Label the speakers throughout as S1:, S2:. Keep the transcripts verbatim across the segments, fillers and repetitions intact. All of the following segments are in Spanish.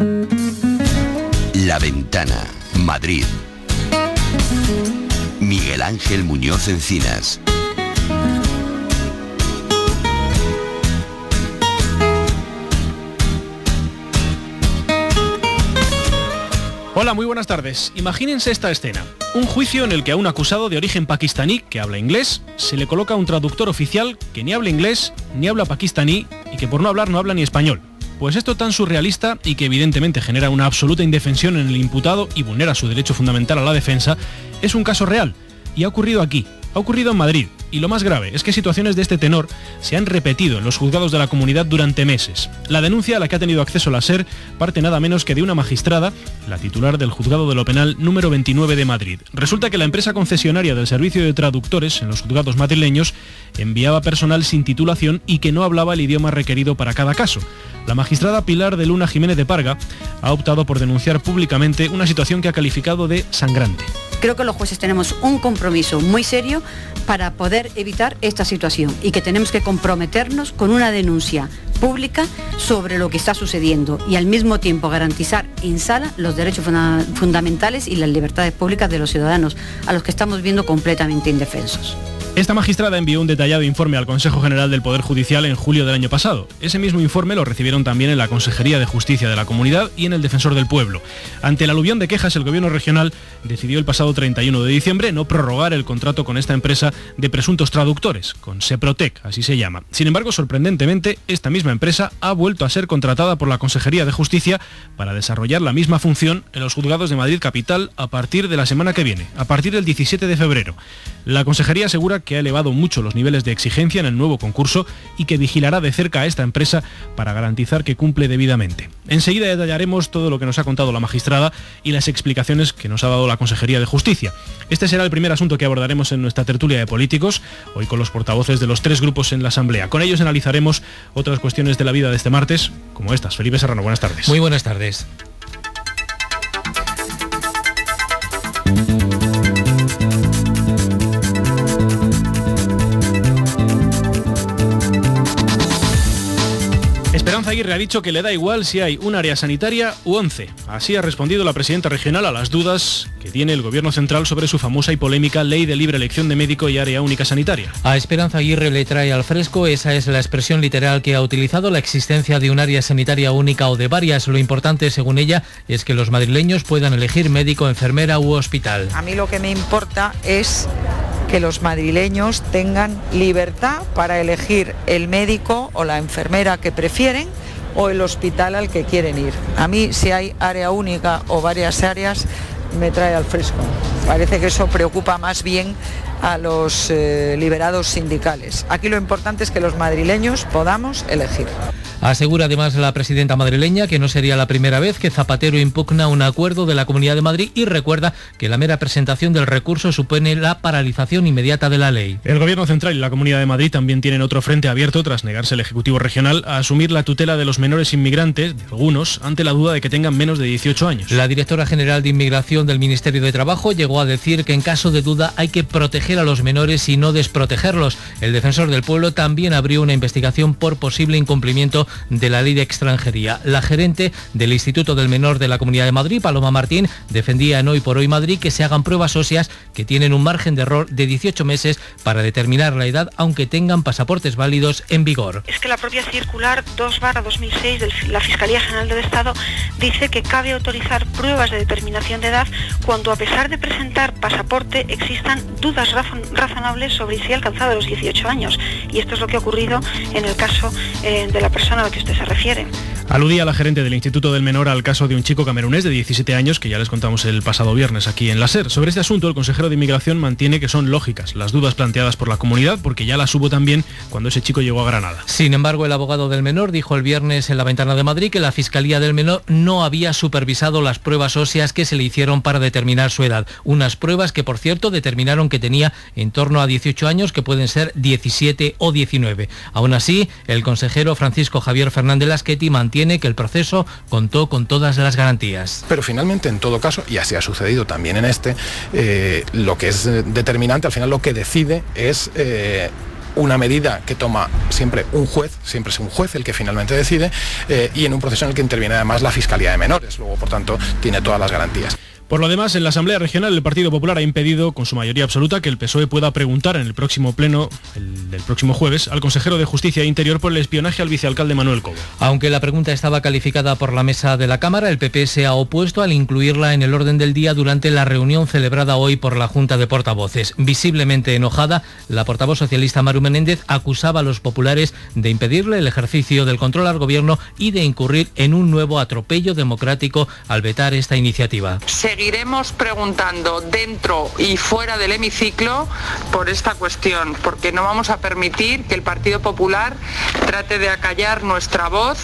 S1: La Ventana, Madrid. Miguel Ángel Muñoz Encinas.
S2: Hola, muy buenas tardes. Imagínense esta escena. Un juicio en el que a un acusado de origen pakistaní que habla inglés se le coloca un traductor oficial que ni habla inglés ni habla pakistaní y que por no hablar no habla ni español. Pues esto tan surrealista y que evidentemente genera una absoluta indefensión en el imputado y vulnera su derecho fundamental a la defensa, es un caso real y ha ocurrido aquí, ha ocurrido en Madrid. Y lo más grave es que situaciones de este tenor se han repetido en los juzgados de la comunidad durante meses. La denuncia a la que ha tenido acceso la SER parte nada menos que de una magistrada, la titular del juzgado de lo penal número veintinueve de Madrid. Resulta que la empresa concesionaria del servicio de traductores en los juzgados madrileños enviaba personal sin titulación y que no hablaba el idioma requerido para cada caso. La magistrada Pilar de Luna Jiménez de Parga ha optado por denunciar públicamente una situación que ha calificado de sangrante.
S3: Creo que los jueces tenemos un compromiso muy serio para poder evitar esta situación y que tenemos que comprometernos con una denuncia pública sobre lo que está sucediendo y al mismo tiempo garantizar en sala los derechos funda- fundamentales y las libertades públicas de los ciudadanos, a los que estamos viendo completamente indefensos.
S2: Esta magistrada envió un detallado informe al Consejo General del Poder Judicial en julio del año pasado. Ese mismo informe lo recibieron también en la Consejería de Justicia de la Comunidad y en el Defensor del Pueblo. Ante el aluvión de quejas, el Gobierno regional decidió el pasado treinta y uno de diciembre no prorrogar el contrato con esta empresa de presuntos traductores, con Seprotec, así se llama. Sin embargo, sorprendentemente, esta misma empresa ha vuelto a ser contratada por la Consejería de Justicia para desarrollar la misma función en los juzgados de Madrid Capital a partir de la semana que viene, a partir del diecisiete de febrero. La Consejería asegura que ha elevado mucho los niveles de exigencia en el nuevo concurso y que vigilará de cerca a esta empresa para garantizar que cumple debidamente. Enseguida detallaremos todo lo que nos ha contado la magistrada y las explicaciones que nos ha dado la Consejería de Justicia. Este será el primer asunto que abordaremos en nuestra tertulia de políticos, hoy con los portavoces de los tres grupos en la Asamblea. Con ellos analizaremos otras cuestiones de la vida de este martes, como estas. Felipe Serrano, buenas tardes.
S4: Muy buenas tardes.
S2: Esperanza Aguirre ha dicho que le da igual si hay un área sanitaria u once. Así ha respondido la presidenta regional a las dudas que tiene el Gobierno central sobre su famosa y polémica Ley de Libre Elección de Médico y Área Única Sanitaria.
S4: A Esperanza Aguirre le trae al fresco, esa es la expresión literal que ha utilizado, la existencia de un área sanitaria única o de varias. Lo importante, según ella, es que los madrileños puedan elegir médico, enfermera u hospital.
S5: A mí lo que me importa es que los madrileños tengan libertad para elegir el médico o la enfermera que prefieren o el hospital al que quieren ir. A mí, si hay área única o varias áreas, me trae al fresco. Parece que eso preocupa más bien a los eh, liberados sindicales. Aquí lo importante es que los madrileños podamos elegir.
S4: Asegura además la presidenta madrileña que no sería la primera vez que Zapatero impugna un acuerdo de la Comunidad de Madrid y recuerda que la mera presentación del recurso supone la paralización inmediata de la ley.
S2: El Gobierno central y la Comunidad de Madrid también tienen otro frente abierto tras negarse el Ejecutivo regional a asumir la tutela de los menores inmigrantes, de algunos, ante la duda de que tengan menos de dieciocho años.
S4: La directora general de Inmigración del Ministerio de Trabajo llegó a decir que en caso de duda hay que proteger a los menores y no desprotegerlos. El Defensor del Pueblo también abrió una investigación por posible incumplimiento de la ley de extranjería. La gerente del Instituto del Menor de la Comunidad de Madrid, Paloma Martín, defendía en Hoy por Hoy Madrid que se hagan pruebas óseas que tienen un margen de error de dieciocho meses para determinar la edad, aunque tengan pasaportes válidos en vigor.
S6: Es que la propia circular dos barra dos mil seis de la Fiscalía General del Estado dice que cabe autorizar pruebas de determinación de edad cuando, a pesar de presentar pasaporte, existan dudas razon- razonables sobre si ha alcanzado los dieciocho años. Y esto es lo que ha ocurrido en el caso eh, de la persona a la que usted se refiere.
S2: Aludía la gerente del Instituto del Menor al caso de un chico camerunés de diecisiete años que ya les contamos el pasado viernes aquí en la SER. Sobre este asunto, el consejero de Inmigración mantiene que son lógicas las dudas planteadas por la comunidad porque ya las hubo también cuando ese chico llegó a Granada.
S4: Sin embargo, el abogado del menor dijo el viernes en La Ventana de Madrid que la Fiscalía del Menor no había supervisado las pruebas óseas que se le hicieron para determinar su edad. Unas pruebas que, por cierto, determinaron que tenía en torno a dieciocho años, que pueden ser diecisiete o diecinueve. Aún así, el consejero Francisco Javier Fernández Lasqueti mantiene que el proceso contó con todas las garantías.
S7: Pero finalmente, en todo caso, y así ha sucedido también en este, eh, lo que es determinante, al final lo que decide es... Eh, una medida que toma siempre un juez, siempre es un juez el que finalmente decide, eh, y en un proceso en el que interviene además la Fiscalía de Menores, luego por tanto tiene todas las garantías.
S2: Por lo demás, en la Asamblea Regional el Partido Popular ha impedido, con su mayoría absoluta, que el P S O E pueda preguntar en el próximo pleno, el del próximo jueves, al consejero de Justicia e Interior por el espionaje al vicealcalde Manuel Cobo.
S4: Aunque la pregunta estaba calificada por la mesa de la Cámara, el P P se ha opuesto al incluirla en el orden del día durante la reunión celebrada hoy por la Junta de Portavoces. Visiblemente enojada, la portavoz socialista Maru Menéndez acusaba a los populares de impedirle el ejercicio del control al gobierno y de incurrir en un nuevo atropello democrático al vetar esta iniciativa.
S5: Seguiremos preguntando dentro y fuera del hemiciclo por esta cuestión, porque no vamos a permitir que el Partido Popular trate de acallar nuestra voz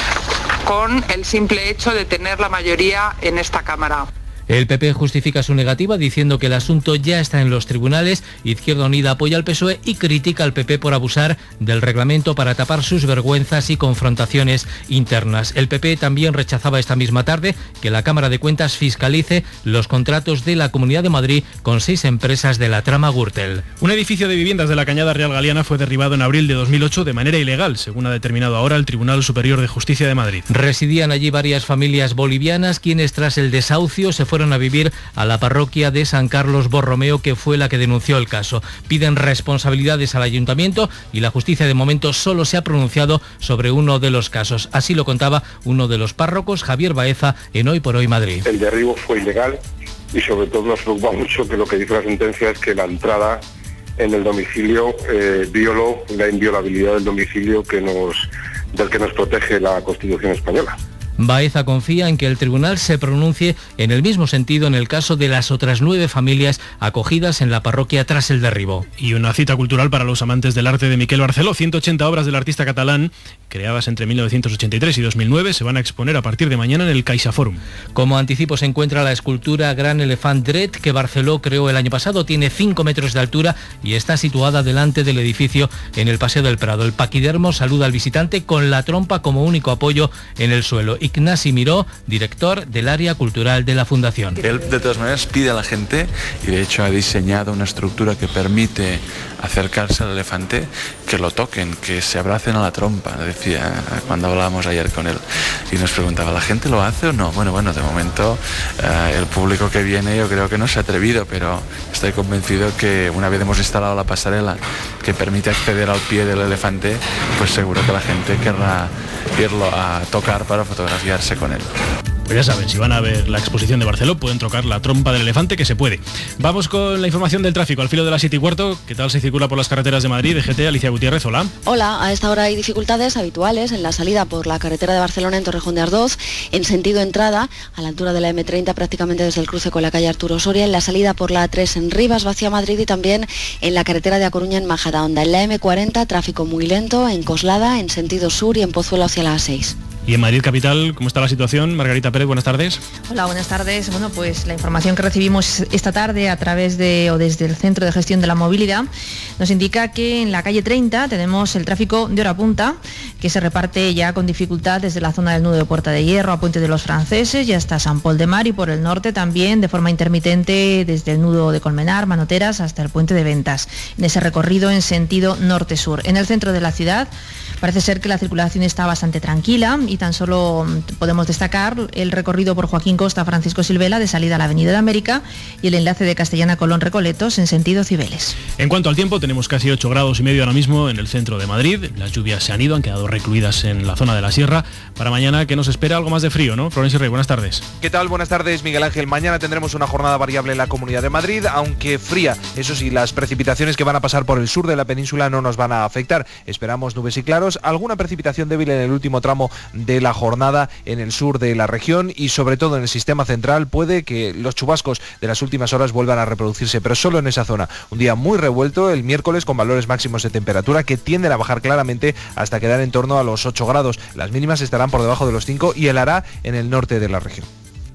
S5: con el simple hecho de tener la mayoría en esta Cámara.
S4: El P P justifica su negativa diciendo que el asunto ya está en los tribunales. Izquierda Unida apoya al P S O E y critica al P P por abusar del reglamento para tapar sus vergüenzas y confrontaciones internas. El P P también rechazaba esta misma tarde que la Cámara de Cuentas fiscalice los contratos de la Comunidad de Madrid con seis empresas de la trama Gürtel.
S2: Un edificio de viviendas de la Cañada Real Galiana fue derribado en abril de dos mil ocho de manera ilegal, según ha determinado ahora el Tribunal Superior de Justicia de Madrid.
S4: Residían allí varias familias bolivianas, quienes tras el desahucio se fueron a vivir a la parroquia de San Carlos Borromeo, que fue la que denunció el caso. Piden responsabilidades al ayuntamiento y la justicia de momento solo se ha pronunciado sobre uno de los casos. Así lo contaba uno de los párrocos, Javier Baeza, en Hoy por Hoy Madrid.
S8: El derribo fue ilegal y sobre todo nos preocupa mucho que lo que dice la sentencia es que la entrada en el domicilio eh, violó la inviolabilidad del domicilio que nos, del que nos protege la Constitución española.
S4: Baeza confía en que el tribunal se pronuncie en el mismo sentido en el caso de las otras nueve familias acogidas en la parroquia tras el derribo.
S2: Y una cita cultural para los amantes del arte de Miquel Barceló. ciento ochenta obras del artista catalán, creadas entre mil novecientos ochenta y tres y dos mil nueve, se van a exponer a partir de mañana en el CaixaForum.
S4: Como anticipo se encuentra la escultura Gran Elefant Dret, que Barceló creó el año pasado. Tiene cinco metros de altura y está situada delante del edificio en el Paseo del Prado. El paquidermo saluda al visitante con la trompa como único apoyo en el suelo. Ignasi Miró, director del área cultural de la Fundación.
S9: Él, de todas maneras, pide a la gente, y de hecho ha diseñado una estructura que permite acercarse al elefante, que lo toquen, que se abracen a la trompa, decía cuando hablábamos ayer con él. Y nos preguntaba, ¿la gente lo hace o no? Bueno, bueno, de momento eh, el público que viene yo creo que no se ha atrevido, pero estoy convencido que una vez hemos instalado la pasarela que permite acceder al pie del elefante, pues seguro que la gente querrá irlo a tocar para fotografiarse con él.
S2: Pues ya saben, si van a ver la exposición de Barceló, pueden tocar la trompa del elefante, que se puede. Vamos con la información del tráfico al filo de las siete y cuarto. ¿Qué tal se circula por las carreteras de Madrid? D G T, Alicia Gutiérrez, hola.
S10: Hola, a esta hora hay dificultades habituales en la salida por la carretera de Barcelona en Torrejón de Ardoz, en sentido entrada, a la altura de la eme treinta, prácticamente desde el cruce con la calle Arturo Soria, en la salida por la A tres en Rivas, hacia Madrid, y también en la carretera de A Coruña en Majadahonda. En la eme cuarenta, tráfico muy lento en Coslada, en sentido sur, y en Pozuelo hacia la A seis.
S2: Y en Madrid capital, ¿cómo está la situación? Margarita Pérez, buenas tardes.
S11: Hola, buenas tardes. Bueno, pues la información que recibimos esta tarde a través de o desde el Centro de Gestión de la Movilidad nos indica que en la calle treinta tenemos el tráfico de hora punta, que se reparte ya con dificultad desde la zona del nudo de Puerta de Hierro a Puente de los Franceses y hasta San Pol de Mar, y por el norte también de forma intermitente desde el nudo de Colmenar, Manoteras, hasta el Puente de Ventas, en ese recorrido en sentido norte-sur. En el centro de la ciudad parece ser que la circulación está bastante tranquila y tan solo podemos destacar el recorrido por Joaquín Costa, Francisco Silvela, de salida a la Avenida de América, y el enlace de Castellana Colón Recoletos en sentido Cibeles.
S2: En cuanto al tiempo, tenemos casi ocho grados y medio ahora mismo en el centro de Madrid. Las lluvias se han ido, han quedado recluidas en la zona de la sierra. Para mañana, que nos espera algo más de frío, ¿no? Florencio Rey, buenas tardes.
S12: ¿Qué tal? Buenas tardes, Miguel Ángel. Mañana tendremos una jornada variable en la Comunidad de Madrid, aunque fría. Eso sí, las precipitaciones que van a pasar por el sur de la península no nos van a afectar. Esperamos nubes y claros, alguna precipitación débil en el último tramo de la jornada en el sur de la región, y sobre todo en el sistema central puede que los chubascos de las últimas horas vuelvan a reproducirse, pero solo en esa zona. Un día muy revuelto el miércoles, con valores máximos de temperatura que tienden a bajar claramente hasta quedar en torno a los ocho grados. Las mínimas estarán por debajo de los cinco y helará en el norte de la región.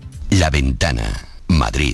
S1: La Ventana, Madrid.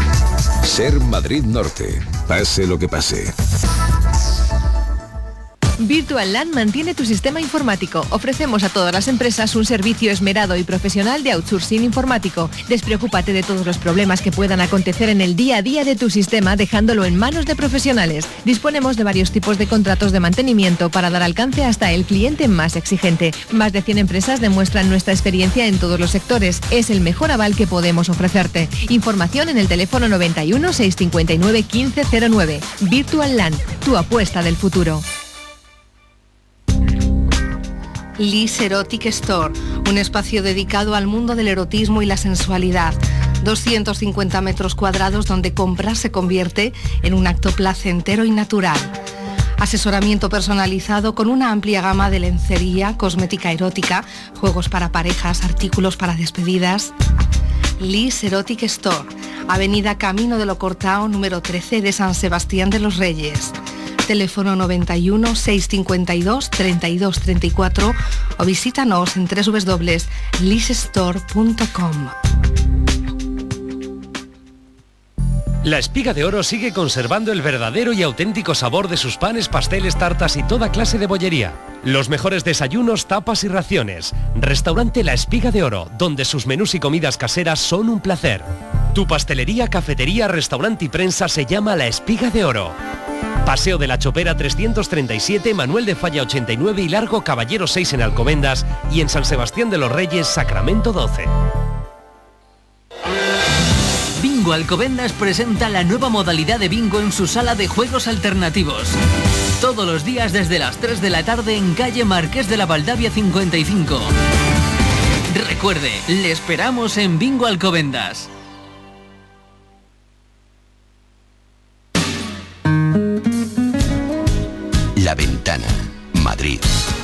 S13: Ser Madrid Norte, pase lo que pase. Virtual LAN mantiene tu sistema informático. Ofrecemos a todas las empresas un servicio esmerado y profesional de outsourcing informático. Despreocúpate de todos los problemas que puedan acontecer en el día a día de tu sistema, dejándolo en manos de profesionales. Disponemos de varios tipos de contratos de mantenimiento para dar alcance hasta el cliente más exigente. Más de cien empresas demuestran nuestra experiencia en todos los sectores. Es el mejor aval que podemos ofrecerte. Información en el teléfono noventa y uno, seiscientos cincuenta y nueve, quince cero nueve. Virtual LAN, tu apuesta del futuro.
S14: Liz Erotic Store, un espacio dedicado al mundo del erotismo y la sensualidad. doscientos cincuenta metros cuadrados donde comprar se convierte en un acto placentero y natural. Asesoramiento personalizado con una amplia gama de lencería, cosmética erótica, juegos para parejas, artículos para despedidas. Liz Erotic Store, Avenida Camino de Locortao, número trece de San Sebastián de los Reyes. Teléfono noventa y uno, seiscientos cincuenta y dos, treinta y dos treinta y cuatro o visítanos en doble u doble u doble u punto liz store punto com.
S15: La Espiga de Oro sigue conservando el verdadero y auténtico sabor de sus panes, pasteles, tartas y toda clase de bollería. Los mejores desayunos, tapas y raciones. Restaurante La Espiga de Oro, donde sus menús y comidas caseras son un placer. Tu pastelería, cafetería, restaurante y prensa se llama La Espiga de Oro. Paseo de la Chopera trescientos treinta y siete, Manuel de Falla ochenta y nueve y Largo Caballero seis en Alcobendas y en San Sebastián de los Reyes, Sacramento doce.
S16: Bingo Alcobendas presenta la nueva modalidad de bingo en su sala de juegos alternativos. Todos los días desde las tres de la tarde en calle Marqués de la Valdavia cincuenta y cinco. Recuerde, le esperamos en Bingo Alcobendas.
S1: La Ventana, Madrid.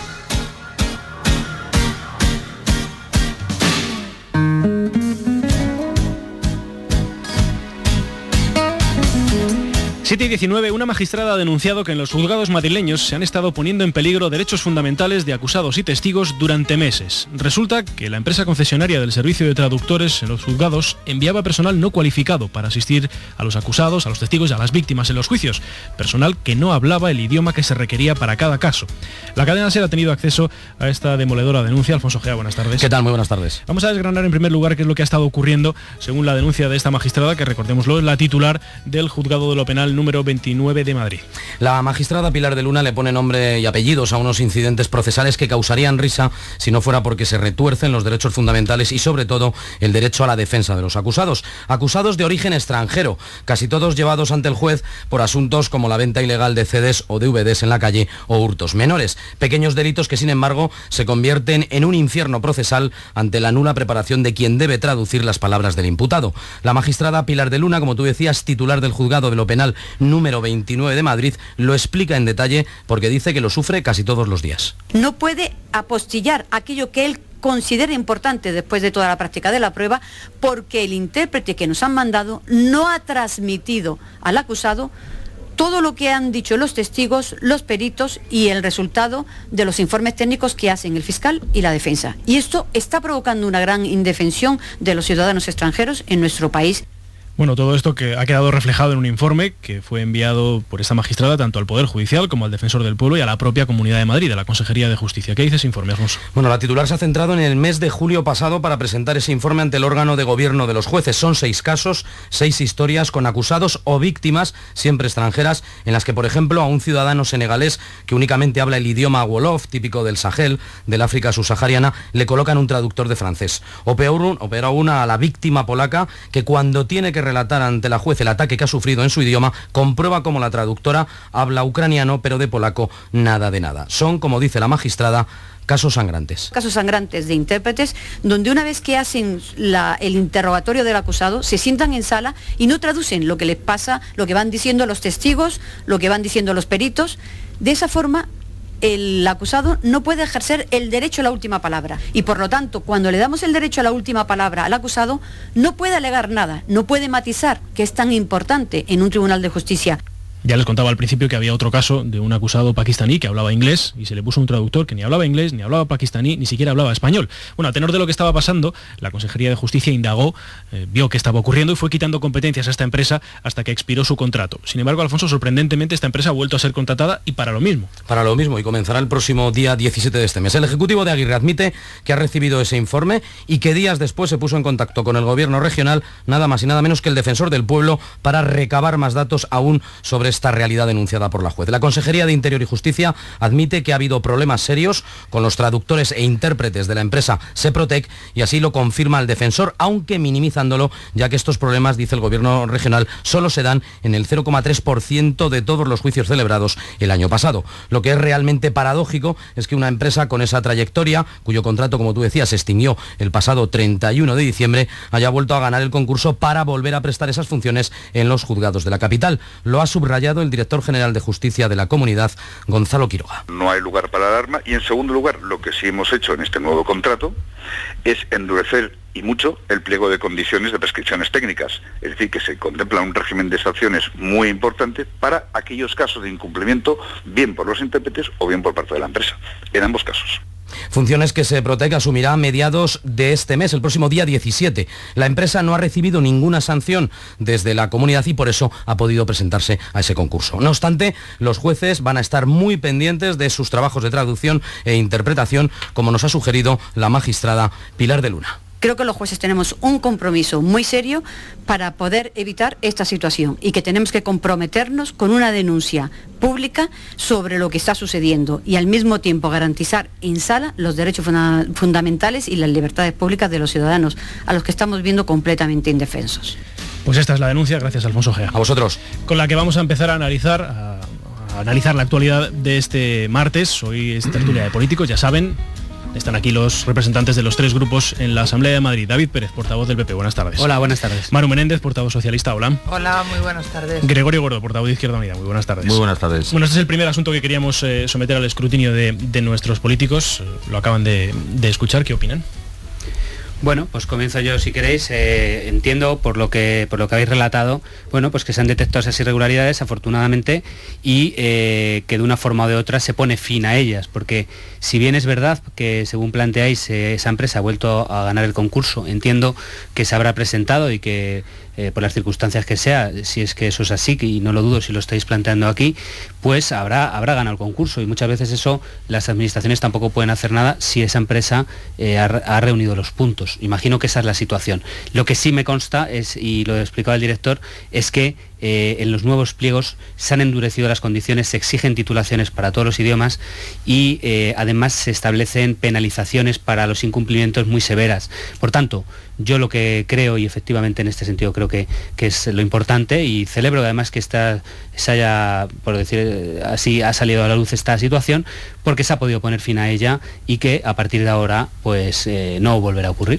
S2: siete y diecinueve, una magistrada ha denunciado que en los juzgados madrileños se han estado poniendo en peligro derechos fundamentales de acusados y testigos durante meses. Resulta que la empresa concesionaria del servicio de traductores en los juzgados enviaba personal no cualificado para asistir a los acusados, a los testigos y a las víctimas en los juicios. Personal que no hablaba el idioma que se requería para cada caso. La cadena SER ha tenido acceso a esta demoledora denuncia. Alfonso Gea, buenas tardes.
S17: ¿Qué tal? Muy buenas tardes.
S2: Vamos a desgranar en primer lugar qué es lo que ha estado ocurriendo según la denuncia de esta magistrada, que recordémoslo, es la titular del juzgado de lo penal número veintinueve de Madrid.
S17: La magistrada Pilar de Luna le pone nombre y apellidos a unos incidentes procesales que causarían risa si no fuera porque se retuercen los derechos fundamentales y sobre todo el derecho a la defensa de los acusados. Acusados de origen extranjero, casi todos llevados ante el juez por asuntos como la venta ilegal de C Ds o D V Ds en la calle o hurtos menores. Pequeños delitos que sin embargo se convierten en un infierno procesal ante la nula preparación de quien debe traducir las palabras del imputado. La magistrada Pilar de Luna, como tú decías, titular del juzgado de lo penal número veintinueve de Madrid, lo explica en detalle porque dice que lo sufre casi todos los días.
S3: No puede apostillar aquello que él considera importante después de toda la práctica de la prueba, porque el intérprete que nos han mandado no ha transmitido al acusado todo lo que han dicho los testigos, los peritos y el resultado de los informes técnicos que hacen el fiscal y la defensa. Y esto está provocando una gran indefensión de los ciudadanos extranjeros en nuestro país.
S2: Bueno, todo esto que ha quedado reflejado en un informe que fue enviado por esta magistrada tanto al Poder Judicial como al Defensor del Pueblo y a la propia Comunidad de Madrid, a la Consejería de Justicia. ¿Qué dice ese informe, Alfonso?
S17: Bueno, la titular se ha centrado en el mes de julio pasado para presentar ese informe ante el órgano de gobierno de los jueces. Son seis casos, seis historias con acusados o víctimas, siempre extranjeras, en las que, por ejemplo, a un ciudadano senegalés que únicamente habla el idioma wolof, típico del Sahel, del África subsahariana, le colocan un traductor de francés. O peor, o peor aún, a la víctima polaca que cuando tiene que relatar ante la juez el ataque que ha sufrido en su idioma, comprueba cómo la traductora habla ucraniano, pero de polaco nada de nada. Son, como dice la magistrada, casos sangrantes.
S3: Casos sangrantes de intérpretes, donde una vez que hacen la, el interrogatorio del acusado, se sientan en sala y no traducen lo que les pasa, lo que van diciendo los testigos, lo que van diciendo los peritos. De esa forma, el acusado no puede ejercer el derecho a la última palabra y por lo tanto cuando le damos el derecho a la última palabra al acusado no puede alegar nada, no puede matizar, que es tan importante en un tribunal de justicia.
S2: Ya les contaba al principio que había otro caso de un acusado pakistaní que hablaba inglés y se le puso un traductor que ni hablaba inglés, ni hablaba pakistaní, ni siquiera hablaba español. Bueno, a tenor de lo que estaba pasando, la Consejería de Justicia indagó, eh, vio qué estaba ocurriendo y fue quitando competencias a esta empresa hasta que expiró su contrato. Sin embargo, Alfonso, sorprendentemente, esta empresa ha vuelto a ser contratada y para lo mismo.
S17: Para lo mismo, y comenzará el próximo día diecisiete de este mes. El Ejecutivo de Aguirre admite que ha recibido ese informe y que días después se puso en contacto con el Gobierno regional, nada más y nada menos que el Defensor del Pueblo, para recabar más datos aún sobre esta realidad denunciada por la juez. La Consejería de Interior y Justicia admite que ha habido problemas serios con los traductores e intérpretes de la empresa Seprotec y así lo confirma el defensor, aunque minimizándolo, ya que estos problemas, dice el Gobierno regional, solo se dan en el cero coma tres por ciento de todos los juicios celebrados el año pasado. Lo que es realmente paradójico es que una empresa con esa trayectoria, cuyo contrato, como tú decías, se extinguió el pasado treinta y uno de diciembre, haya vuelto a ganar el concurso para volver a prestar esas funciones en los juzgados de la capital. Lo ha subrayado el director general de Justicia de la Comunidad, Gonzalo Quiroga.
S18: No hay lugar para alarma y, en segundo lugar, lo que sí hemos hecho en este nuevo contrato es endurecer y mucho el pliego de condiciones de prescripciones técnicas, es decir, que se contempla un régimen de sanciones muy importante para aquellos casos de incumplimiento, bien por los intérpretes o bien por parte de la empresa, en ambos casos.
S17: Funciones que Seprotec asumirá a mediados de este mes, el próximo día diecisiete. La empresa no ha recibido ninguna sanción desde la comunidad y por eso ha podido presentarse a ese concurso. No obstante, los jueces van a estar muy pendientes de sus trabajos de traducción e interpretación, como nos ha sugerido la magistrada Pilar de Luna.
S3: Creo que los jueces tenemos un compromiso muy serio para poder evitar esta situación y que tenemos que comprometernos con una denuncia pública sobre lo que está sucediendo y al mismo tiempo garantizar en sala los derechos funda- fundamentales y las libertades públicas de los ciudadanos, a los que estamos viendo completamente indefensos.
S2: Pues esta es la denuncia, gracias Alfonso Gea.
S17: A vosotros.
S2: Con la que vamos a empezar a analizar, a, a analizar la actualidad de este martes. Hoy es tertulia de políticos, ya saben. Están aquí los representantes de los tres grupos en la Asamblea de Madrid. David Pérez, portavoz del P P, buenas tardes.
S19: Hola, buenas tardes.
S2: Maru Menéndez, portavoz socialista, hola.
S5: Hola, muy buenas tardes.
S2: Gregorio Gordo, portavoz de Izquierda Unida, muy buenas tardes.
S20: Muy buenas tardes.
S2: Bueno, este es el primer asunto que queríamos eh, someter al escrutinio de, de nuestros políticos. Eh, lo acaban de, de escuchar, ¿qué opinan?
S19: Bueno, pues comienzo yo si queréis. Eh, entiendo por lo que por lo que habéis relatado, bueno, pues que se han detectado esas irregularidades afortunadamente y eh, que de una forma o de otra se pone fin a ellas, porque si bien es verdad que según planteáis eh, esa empresa ha vuelto a ganar el concurso, entiendo que se habrá presentado y que eh, por las circunstancias que sea, si es que eso es así, y no lo dudo si lo estáis planteando aquí, pues habrá, habrá ganado el concurso y muchas veces eso las administraciones tampoco pueden hacer nada si esa empresa eh, ha, ha reunido los puntos. Imagino que esa es la situación. Lo que sí me consta es, y lo he explicado el director, es que eh, en los nuevos pliegos se han endurecido las condiciones, se exigen titulaciones para todos los idiomas y eh, además se establecen penalizaciones para los incumplimientos muy severas. Por tanto, yo lo que creo, y efectivamente en este sentido creo que, que es lo importante, y celebro además que esta, se haya, por decir así, ha salido a la luz esta situación, porque se ha podido poner fin a ella y que a partir de ahora pues eh, no volverá a ocurrir.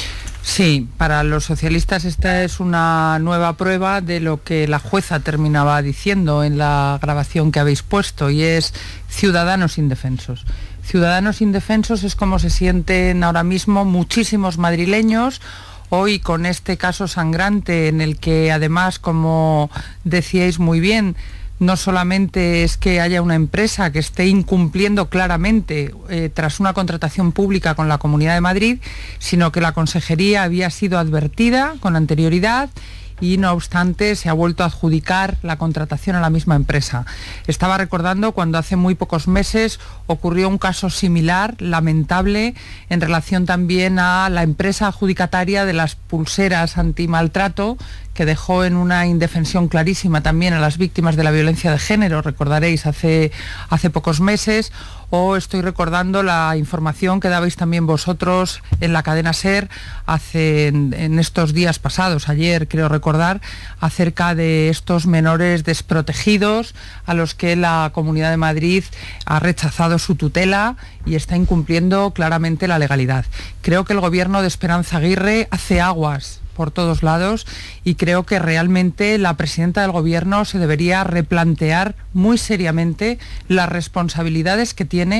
S5: Sí, para los socialistas esta es una nueva prueba de lo que la jueza terminaba diciendo en la grabación que habéis puesto, y es ciudadanos indefensos. Ciudadanos indefensos es como se sienten ahora mismo muchísimos madrileños, hoy con este caso sangrante en el que además, como decíais muy bien, no solamente es que haya una empresa que esté incumpliendo claramente eh, tras una contratación pública con la Comunidad de Madrid, sino que la Consejería había sido advertida con anterioridad y no obstante se ha vuelto a adjudicar la contratación a la misma empresa. Estaba recordando cuando hace muy pocos meses ocurrió un caso similar, lamentable, en relación también a la empresa adjudicataria de las pulseras antimaltrato, que dejó en una indefensión clarísima también a las víctimas de la violencia de género, recordaréis, hace, hace pocos meses, o estoy recordando la información que dabais también vosotros en la cadena SER hace, en, en estos días pasados, ayer creo recordar, acerca de estos menores desprotegidos a los que la Comunidad de Madrid ha rechazado su tutela y está incumpliendo claramente la legalidad. Creo que el gobierno de Esperanza Aguirre hace aguas por todos lados y creo que realmente la presidenta del gobierno se debería replantear muy seriamente las responsabilidades que tiene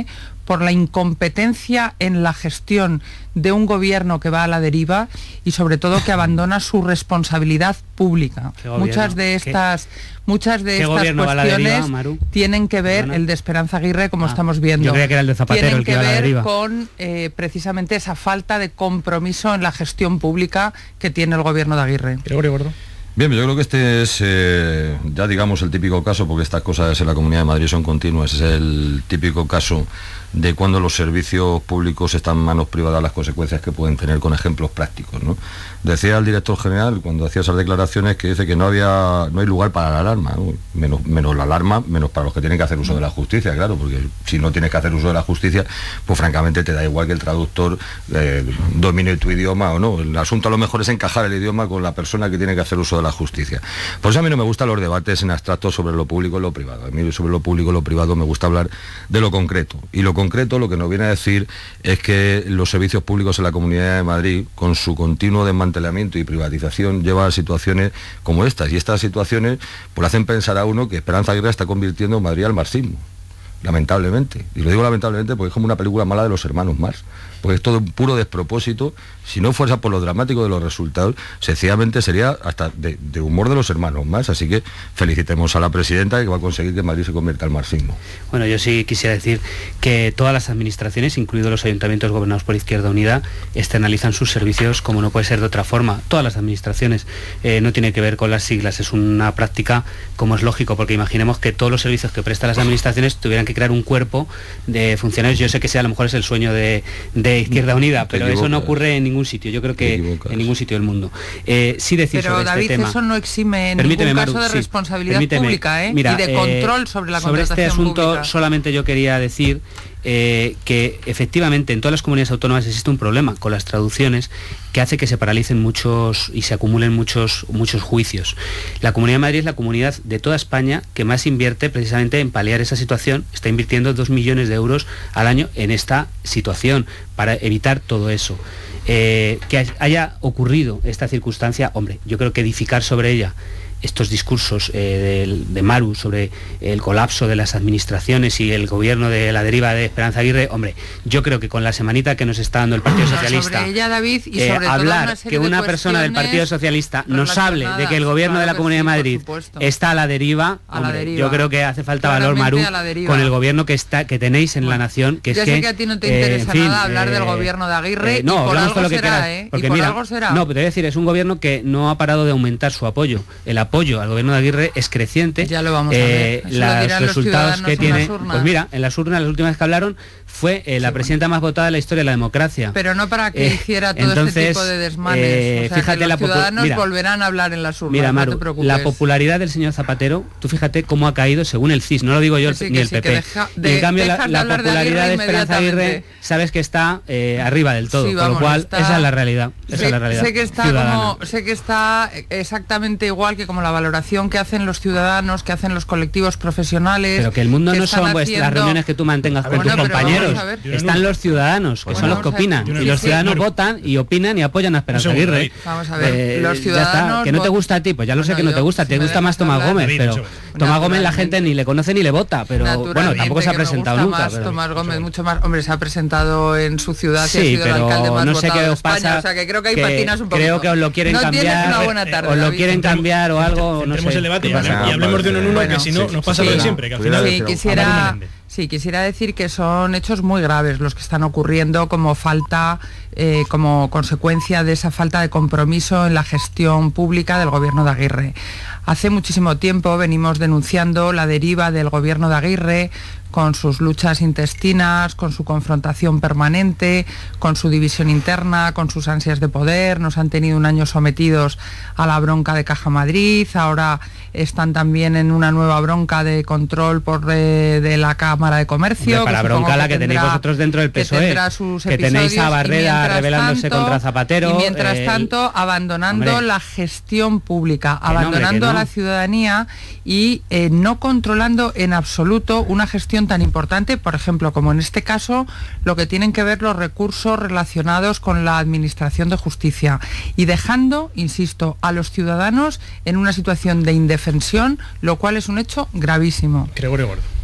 S20: por la incompetencia en la gestión de un gobierno que va a la deriva y sobre todo que abandona su responsabilidad pública. Muchas de estas, muchas de estas cuestiones deriva, tienen que ver, ¿Perdona? el de Esperanza Aguirre, como ah, estamos viendo,
S19: yo creía que era el de Zapatero,
S20: tienen
S19: el que,
S20: que
S19: iba a la
S20: ver
S19: deriva.
S20: con eh, precisamente esa falta de compromiso en la gestión pública que tiene el gobierno de Aguirre.
S2: Gregorio Gordo.
S21: Bien, yo creo que este es, eh, ya digamos, el típico caso, porque estas cosas en la Comunidad de Madrid son continuas, es el típico caso de cuando los servicios públicos están en manos privadas, las consecuencias que pueden tener, con ejemplos prácticos, ¿no? Decía el director general, cuando hacía esas declaraciones, que dice que no había, no hay lugar para la alarma, ¿no? menos, menos la alarma, menos para los que tienen que hacer uso de la justicia, claro, porque si no tienes que hacer uso de la justicia, pues francamente te da igual que el traductor eh, domine tu idioma o no. El asunto a lo mejor es encajar el idioma con la persona que tiene que hacer uso de la justicia. Por eso a mí no me gustan los debates en abstracto sobre lo público y lo privado. A mí sobre lo público y lo privado me gusta hablar de lo concreto. Y lo concreto lo que nos viene a decir es que los servicios públicos en la Comunidad de Madrid, con su continuo desmantelamiento y privatización, lleva a situaciones como estas. Y estas situaciones pues hacen pensar a uno que Esperanza Aguirre está convirtiendo a Madrid al marxismo. Lamentablemente. Y lo digo lamentablemente porque es como una película mala de los hermanos Marx. Porque es todo un puro despropósito. Si no fuese por lo dramático de los resultados, sencillamente sería hasta de, de humor de los hermanos Marx. Así que felicitemos a la presidenta, que va a conseguir que Madrid se convierta al marxismo.
S19: Bueno, yo sí quisiera decir que todas las administraciones, incluidos los ayuntamientos gobernados por Izquierda Unida, externalizan sus servicios como no puede ser de otra forma. Todas las administraciones. Eh, no tiene que ver con las siglas, es una práctica como es lógico, porque imaginemos que todos los servicios que prestan las administraciones tuvieran que crear un cuerpo de funcionarios. Yo sé que sea, a lo mejor es el sueño de, de Izquierda Unida, pero eso no ocurre en ningún sitio, yo creo que en ningún sitio del mundo. Eh, sí decir
S20: pero
S19: sobre
S20: David,
S19: este tema,
S20: eso no exime en
S19: permíteme,
S20: ningún caso
S19: Maru,
S20: de
S19: sí,
S20: responsabilidad pública, ¿eh?
S19: Mira,
S20: y de control sobre la
S19: sobre
S20: contratación
S19: este asunto
S20: pública.
S19: Solamente yo quería decir Eh, que efectivamente en todas las comunidades autónomas existe un problema con las traducciones que hace que se paralicen muchos y se acumulen muchos, muchos juicios. La Comunidad de Madrid es la comunidad de toda España que más invierte precisamente en paliar esa situación. Está invirtiendo dos millones de euros al año en esta situación para evitar todo eso. Eh, que haya ocurrido esta circunstancia, hombre, yo creo que edificar sobre ella estos discursos eh, de, de Maru sobre el colapso de las administraciones y el gobierno de la deriva de Esperanza Aguirre, hombre, yo creo que con la semanita que nos está dando el Partido Socialista,
S20: sobre ella, David, y
S19: eh,
S20: sobre
S19: hablar
S20: una serie
S19: que una
S20: de
S19: persona del Partido Socialista nos hable de que el gobierno
S20: claro
S19: de la Comunidad
S20: sí,
S19: de Madrid está a la deriva,
S20: a la
S19: hombre,
S20: deriva.
S19: Yo creo que hace falta valor, Maru, con el gobierno que está que tenéis en bueno, la nación, que
S20: ya
S19: es
S20: sé
S19: que,
S20: que a ti no te interesa eh, en fin, nada hablar eh, del gobierno de Aguirre, eh, no, y por algo lo que será, quieras, ¿eh?
S19: Porque
S20: y por
S19: mira,
S20: algo será.
S19: No, pero te voy a decir, es un gobierno que no ha parado de aumentar su apoyo. El apoyo al gobierno de Aguirre es creciente.
S20: Ya lo vamos a ver.
S19: Eh, los resultados que tiene, pues mira, en las urnas, las últimas que hablaron, fue eh, la sí, presidenta bueno. más votada de la historia de la democracia.
S20: Pero no para que eh, hiciera todo entonces, este tipo de desmanes. Eh, o sea, fíjate, que los ciudadanos mira, volverán a hablar en las urnas.
S19: Mira, Maru,
S20: no te preocupes.
S19: La popularidad del señor Zapatero, tú fíjate cómo ha caído según el C I S, no lo digo yo
S20: sí,
S19: ni el
S20: sí,
S19: P P.
S20: Deja, de,
S19: en cambio, la, la popularidad de, de Esperanza Aguirre, sabes que está eh, arriba del todo, sí, vamos, con lo cual, está, esa es la realidad. Esa
S20: sé,
S19: es la realidad
S20: sé, que está como, sé que está exactamente igual que como la valoración que hacen los ciudadanos, que hacen los colectivos profesionales.
S19: Pero que el mundo no son pues,
S20: haciendo...
S19: las reuniones que tú mantengas con
S20: bueno,
S19: tus compañeros. Están los ciudadanos, que bueno, son los que opinan. Y los ciudadanos votan y opinan y apoyan a Esperanza Aguirre.
S20: Vamos a ver, eh, los ciudadanos...
S19: Que no te gusta a ti, pues ya lo sé que no te gusta, te gusta más Tomás Gómez, pero Tomás Gómez la gente ni le conoce ni le vota, pero bueno, tampoco se ha presentado nunca.
S20: Tomás Gómez, mucho más, hombre, se ha presentado en su ciudad,
S19: sí, ha sido el alcalde más
S20: no
S19: sé qué os pasa,
S20: o sea que creo que hay patinas un poquito.
S19: Creo que os lo quieren cambiar, os lo quieren cambiar o algo, no sé.
S2: el debate y hablemos de uno en uno, que si no nos pasa lo de siempre, que al final
S20: sí, quisiera, sí, quisiera decir que son hechos muy graves los que están ocurriendo como falta, eh, como consecuencia de esa falta de compromiso en la gestión pública del gobierno de Aguirre. Hace muchísimo tiempo venimos denunciando la deriva del gobierno de Aguirre, con sus luchas intestinas, con su confrontación permanente, con su división interna, con sus ansias de poder. Nos han tenido un año sometidos a la bronca de Caja Madrid, ahora están también en una nueva bronca de control por de, de la Cámara de Comercio.
S19: Hombre, para bronca la que, que tendrá, tenéis vosotros dentro del P S O E, que, que tenéis a Barreda rebelándose tanto, contra Zapatero.
S20: Y mientras eh, tanto, abandonando hombre, la gestión pública, abandonando no, hombre, no. a la ciudadanía y eh, no controlando en absoluto una gestión tan importante, por ejemplo, como en este caso, lo que tienen que ver los recursos relacionados con la administración de justicia y dejando, insisto, a los ciudadanos en una situación de indefensión, lo cual es un hecho gravísimo.
S2: Gregorio Gordo.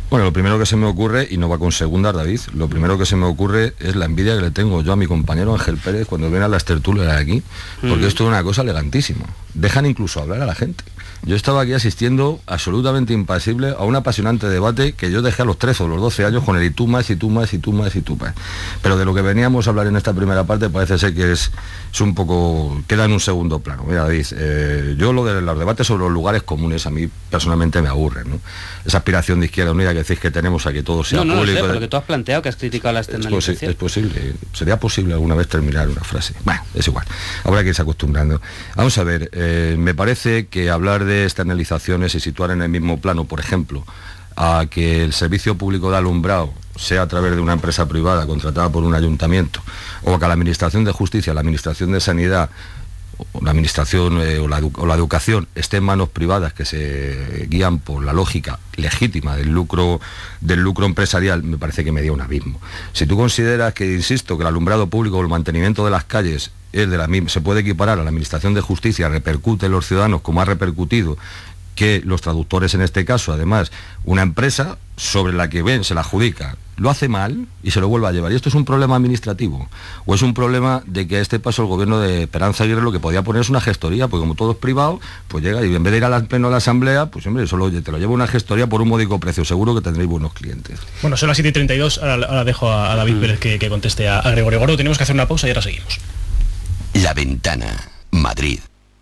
S21: Bueno, lo primero que se me ocurre, y no va con segundas, David, lo primero que se me ocurre es la envidia que le tengo yo a mi compañero Ángel Pérez cuando viene a las tertulias de aquí, porque mm. esto es una cosa elegantísima. Dejan incluso hablar a la gente. Yo estaba aquí asistiendo absolutamente impasible a un apasionante debate que yo dejé a los trece o los doce años con el y tú más, y tú más, y tú más, y tú más. Pero de lo que veníamos a hablar en esta primera parte parece ser que es, es un poco... queda en un segundo plano. Mira, David, eh, yo lo de los debates sobre los lugares comunes a mí personalmente me aburren, ¿no? Esa aspiración de Izquierda Unida que decís que tenemos a que todo sea
S19: no, no
S21: público...
S19: No, sé, lo que tú has planteado, que has criticado la externalización.
S21: Es, posi es posible, sería posible alguna vez terminar una frase. Bueno, es igual, habrá que irse acostumbrando. Vamos a ver, eh, me parece que hablar de externalizaciones y situar en el mismo plano, por ejemplo, a que el servicio público de alumbrado sea a través de una empresa privada contratada por un ayuntamiento, o que la administración de justicia, la administración de sanidad, o la administración eh, o, la o la educación esté en manos privadas que se guían por la lógica legítima del lucro del lucro empresarial, me parece que media un abismo. Si tú consideras que, insisto, que el alumbrado público o el mantenimiento de las calles es de la misma, se puede equiparar a la administración de justicia, repercute en los ciudadanos como ha repercutido que los traductores en este caso, además, una empresa sobre la que ven, se la adjudica, lo hace mal y se lo vuelve a llevar. Y esto es un problema administrativo, o es un problema de que a este paso el gobierno de Esperanza Aguirre lo que podía poner es una gestoría, porque como todo es privado, pues llega y en vez de ir al pleno de la asamblea, pues hombre, solo te lo lleva una gestoría por un módico precio, seguro que tendréis buenos clientes.
S2: Bueno, son las siete y treinta y dos, ahora, ahora dejo a, a David Pérez que, que conteste a, a Gregorio Gordo. Tenemos que hacer una pausa y ahora seguimos.
S1: La Ventana, Madrid.